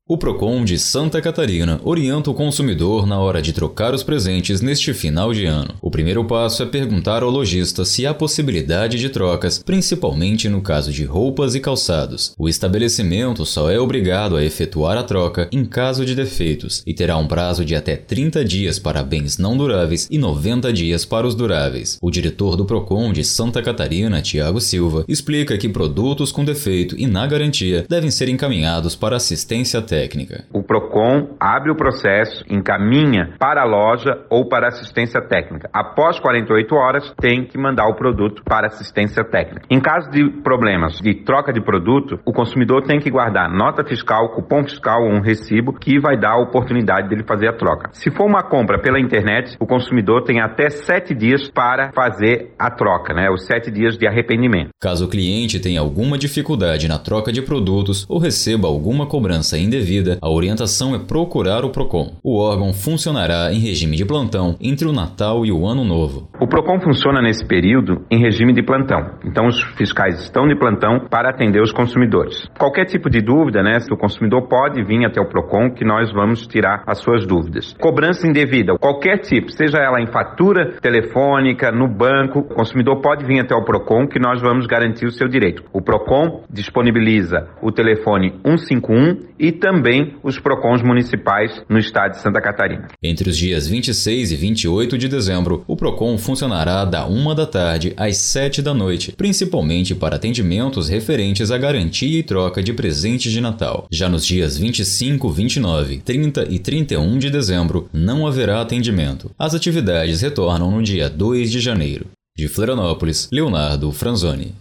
O Procon de Santa Catarina orienta o consumidor na hora de trocar os presentes neste final de ano. O primeiro passo é perguntar ao lojista se há possibilidade de trocas, principalmente no caso de roupas e calçados. O estabelecimento só é obrigado a efetuar a troca em caso de defeitos e terá um prazo de até 30 dias para bens não duráveis e 90 dias para os duráveis. O diretor do Procon de Santa Catarina, Tiago Silva, explica que produtos com defeito e na garantia devem ser encaminhados para assistência técnica. O Procon abre o processo, encaminha para a loja ou para assistência técnica. Após 48 horas, tem que mandar o produto para assistência técnica. Em caso de problemas de troca de produto, o consumidor tem que guardar nota fiscal, cupom fiscal ou um recibo que vai dar a oportunidade dele fazer a troca. Se for uma compra pela internet, o consumidor tem até 7 dias para fazer a troca, os 7 dias de arrependimento. Caso o cliente tenha alguma dificuldade na troca de produtos ou receba alguma cobrança indevida, a orientação é procurar o Procon. O órgão funcionará em regime de plantão entre o Natal e o Ano Novo. O Procon funciona nesse período em regime de plantão. Então os fiscais estão de plantão para atender os consumidores. Qualquer tipo de dúvida, o consumidor pode vir até o Procon que nós vamos tirar as suas dúvidas. Cobrança indevida, qualquer tipo, seja ela em fatura telefônica, no banco, o consumidor pode vir até o Procon que nós vamos garantir o seu direito. O Procon disponibiliza o telefone 151 e também os Procons municipais no estado de Santa Catarina. Entre os dias 26 e 28 de dezembro, o Procon funcionará da 1 da tarde às 7 da noite, principalmente para atendimentos referentes à garantia e troca de presentes de Natal. Já nos dias 25, 29, 30 e 31 de dezembro, não haverá atendimento. As atividades retornam no dia 2 de janeiro. De Florianópolis, Leonardo Franzoni.